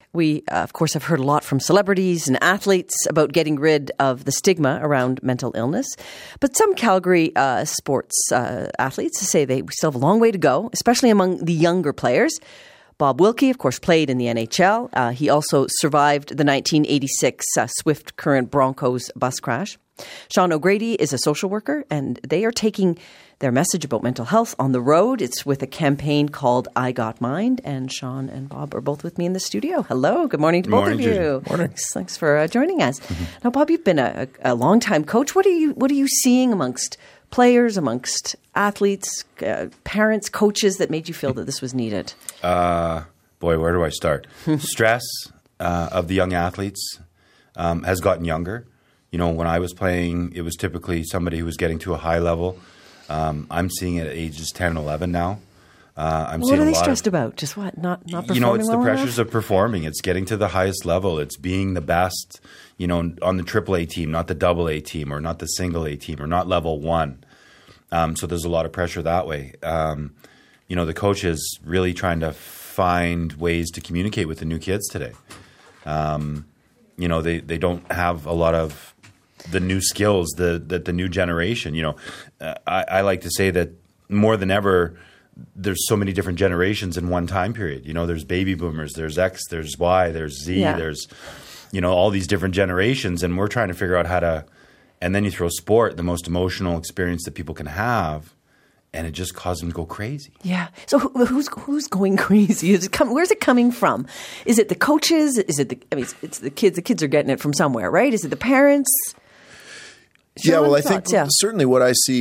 We, of course, have heard a lot from celebrities and athletes about getting rid of the stigma around mental illness. But some Calgary sports athletes say we still have a long way to go, especially among the younger players. Bob Wilkie, of course, played in the NHL. He also survived the 1986 Swift Current Broncos bus crash. Sean O'Grady is a social worker, and they are taking their message about mental health on the road. It's with a campaign called I Got Mind, and Sean and Bob are both with me in the studio. Hello. Good morning to both of you. Morning. Thanks for joining us. Mm-hmm. Now, Bob, you've been a long-time coach. What are you seeing amongst players, amongst athletes, parents, coaches that made you feel that this was needed? Boy, where do I start? Stress of the young athletes has gotten younger. You know, when I was playing, it was typically somebody who was getting to a high level. I'm seeing it at ages 10 and 11 now. What are they stressed about? Just what? Not performing. You know, it's well the pressures enough? of performing. It's getting to the highest level. It's being the best, you know, on the AAA team, not the AA team, or not the single A team, or not level one. So there's a lot of pressure that way. You know, the coach is really trying to find ways to communicate with the new kids today. You know, they don't have a lot of the new skills that the new generation, you know. I like to say that more than ever, there's so many different generations in one time period. You know, there's baby boomers, there's X, there's Y, there's Z, there's, you know, all these different generations. And we're trying to figure out how to, and then you throw sport, the most emotional experience that people can have, and it just causes them to go crazy. Yeah. So who's going crazy? Where's it coming from? Is it the coaches? Is it it's the kids. The kids are getting it from somewhere, right? Is it the parents? Yeah, well, I think certainly what I see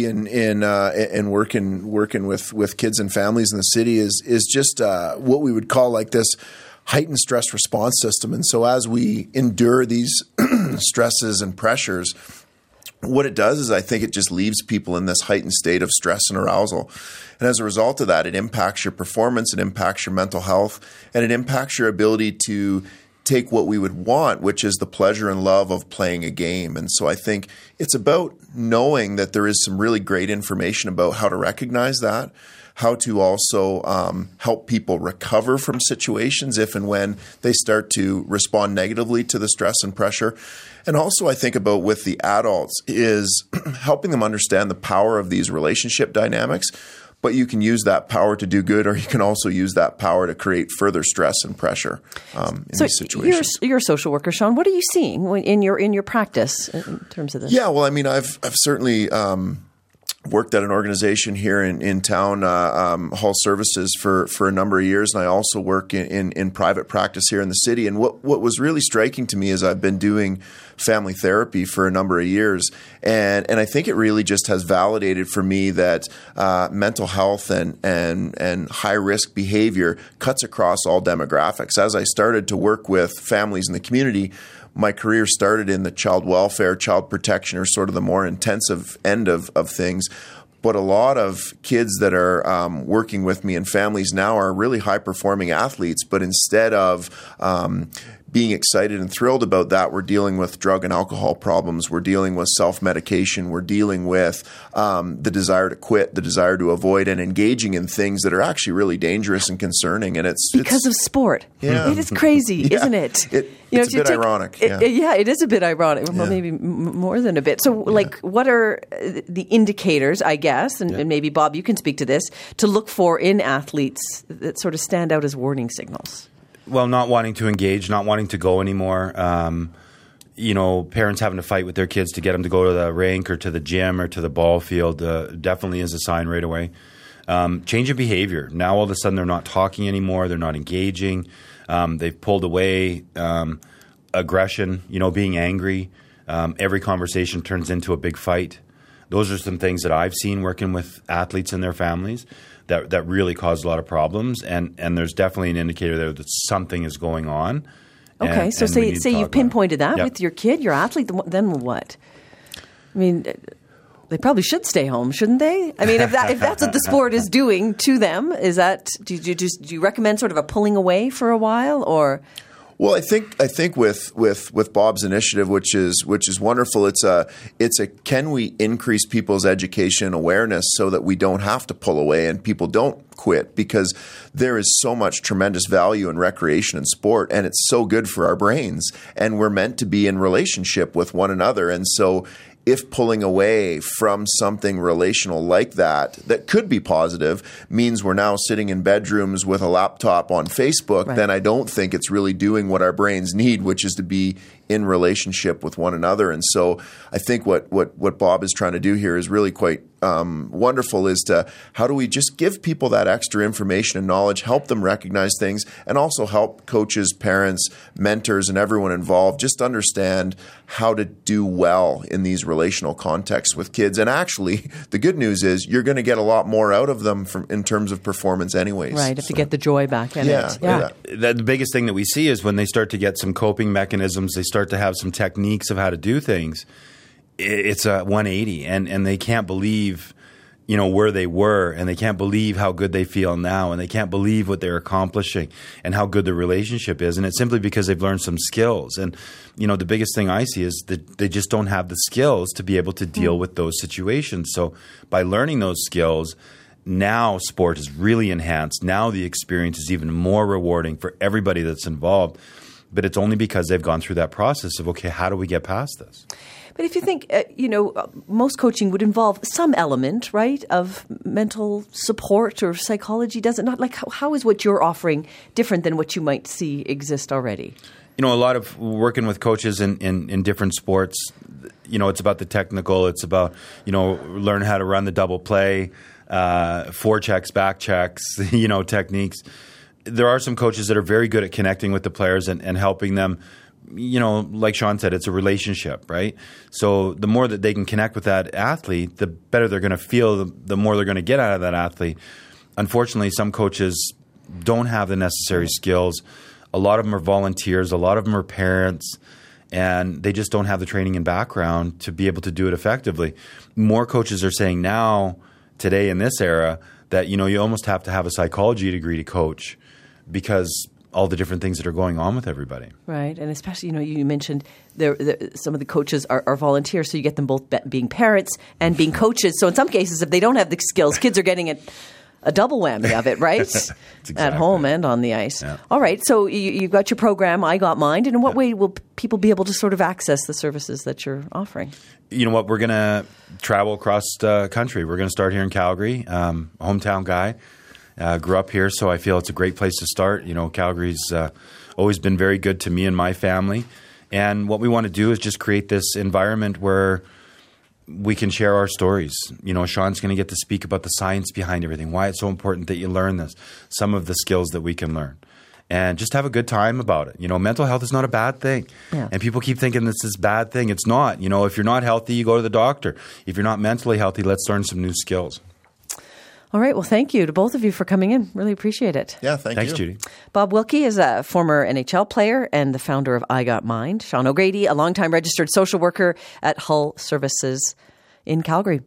in working with kids and families in the city is just what we would call like this heightened stress response system. And so as we endure these stresses and pressures, what it does is I think it just leaves people in this heightened state of stress and arousal. And as a result of that, it impacts your performance, it impacts your mental health, and it impacts your ability to take what we would want, which is the pleasure and love of playing a game. And so I think it's about knowing that there is some really great information about how to recognize that, how to also help people recover from situations if and when they start to respond negatively to the stress and pressure. And also I think about with the adults is helping them understand the power of these relationship dynamics. But you can use that power to do good, or you can also use that power to create further stress and pressure in these situations. You're a social worker, Sean. What are you seeing in your practice in terms of this? Yeah, well, I mean, I've certainly worked at an organization here in town, Hall Services, for a number of years, and I also work in private practice here in the city. And what was really striking to me is I've been doing family therapy for a number of years, and I think it really just has validated for me that mental health and high risk behavior cuts across all demographics. As I started to work with families in the community, my career started in the child welfare, child protection, or sort of the more intensive end of things. But a lot of kids that are working with me and families now are really high-performing athletes, but instead of being excited and thrilled about that, we're dealing with drug and alcohol problems. We're dealing with self-medication. We're dealing with the desire to quit, the desire to avoid, and engaging in things that are actually really dangerous and concerning. And it's because of sport. Yeah. It is crazy, isn't it? It's a bit ironic. It is a bit ironic. Well, maybe more than a bit. So, what are the indicators, I guess, and maybe, Bob, you can speak to this, to look for in athletes that sort of stand out as warning signals? Well, not wanting to engage, not wanting to go anymore. You know, parents having to fight with their kids to get them to go to the rink or to the gym or to the ball field definitely is a sign right away. Change of behavior. Now, all of a sudden, they're not talking anymore. They're not engaging. They've pulled away. Aggression, you know, being angry. Every conversation turns into a big fight. Those are some things that I've seen working with athletes and their families that really cause a lot of problems. And there's definitely an indicator there that something is going on. Okay, so say you've pinpointed that with your kid, your athlete, then what? I mean, they probably should stay home, shouldn't they? I mean, if that's what the sport is doing to them, do you recommend sort of a pulling away for a while, or? Well, I think with Bob's initiative, which is wonderful, it's a can we increase people's education awareness so that we don't have to pull away and people don't quit, because there is so much tremendous value in recreation and sport, and it's so good for our brains, and we're meant to be in relationship with one another. And so if pulling away from something relational like that could be positive means we're now sitting in bedrooms with a laptop on Facebook, then I don't think it's really doing what our brains need, which is to be in relationship with one another. And so I think what Bob is trying to do here is really quite wonderful, is to how do we just give people that extra information and knowledge, help them recognize things, and also help coaches, parents, mentors, and everyone involved just understand how to do well in these relational contexts with kids. And actually, the good news is you're going to get a lot more out of them in terms of performance anyways. Right, if you get the joy back in it. Yeah. The biggest thing that we see is when they start to get some coping mechanisms, they start to have some techniques of how to do things, it's a 180, and they can't believe, where they were, and they can't believe how good they feel now, and they can't believe what they're accomplishing and how good the relationship is. And it's simply because they've learned some skills. And, the biggest thing I see is that they just don't have the skills to be able to deal with those situations. So by learning those skills, now sport is really enhanced. Now the experience is even more rewarding for everybody that's involved. But it's only because they've gone through that process of, okay, how do we get past this? But if you think, most coaching would involve some element, right, of mental support or psychology, does it not? Like, how is what you're offering different than what you might see exist already? A lot of working with coaches in different sports, it's about the technical. It's about, learn how to run the double play, forechecks, back checks, techniques. There are some coaches that are very good at connecting with the players and helping them. Like Sean said, it's a relationship, right? So the more that they can connect with that athlete, the better they're going to feel, the more they're going to get out of that athlete. Unfortunately, some coaches don't have the necessary skills. A lot of them are volunteers. A lot of them are parents. And they just don't have the training and background to be able to do it effectively. More coaches are saying now, today in this era, that, you almost have to have a psychology degree to coach, because all the different things that are going on with everybody. Right. And especially, you mentioned some of the coaches are volunteers, so you get them both being parents and being coaches. So in some cases, if they don't have the skills, kids are getting a double whammy of it, right? Exactly. At home and on the ice. Yeah. All right. So you've got your program, I Got Mind. And in what way will people be able to sort of access the services that you're offering? You know what? We're going to travel across the country. We're going to start here in Calgary, hometown guy. Grew up here, so I feel it's a great place to start. Calgary's always been very good to me and my family. And what we want to do is just create this environment where we can share our stories. Sean's going to get to speak about the science behind everything, why it's so important that you learn this, some of the skills that we can learn, and just have a good time about it. Mental health is not a bad thing. Yeah. And people keep thinking this is a bad thing. It's not. If you're not healthy, you go to the doctor. If you're not mentally healthy, let's learn some new skills. All right. Well, thank you to both of you for coming in. Really appreciate it. Yeah, thanks, Judy. Bob Wilkie is a former NHL player and the founder of I Got Mind. Sean O'Grady, a longtime registered social worker at Hull Services in Calgary.